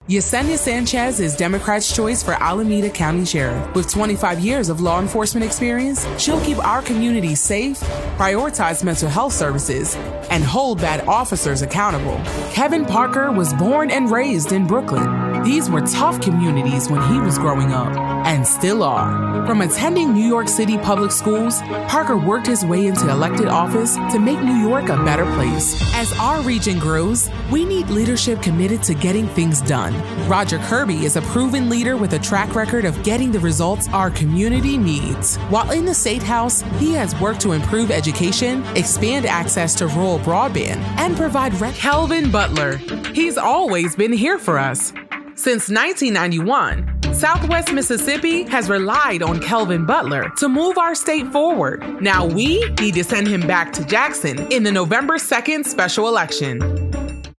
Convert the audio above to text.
Yesenia Sanchez is Democrats' choice for Alameda County Sheriff. With 25 years of law enforcement experience, she'll keep our community safe, prioritize mental health services, and hold bad officers accountable. Kevin Parker was born and raised in Brooklyn. These were tough communities when he was growing up, and still are. From attending New York City public schools, Parker worked his way into elected office to make New York a better place. As our region grows, we need leadership committed to getting things done. Roger Kirby is a proven leader with a track record of getting the results our community needs. While in the State House, he has worked to improve education, expand access to rural broadband, and provide Kelvin Butler. He's always been here for us. Since 1991, Southwest Mississippi has relied on Kelvin Butler to move our state forward. Now we need to send him back to Jackson in the November 2nd special election.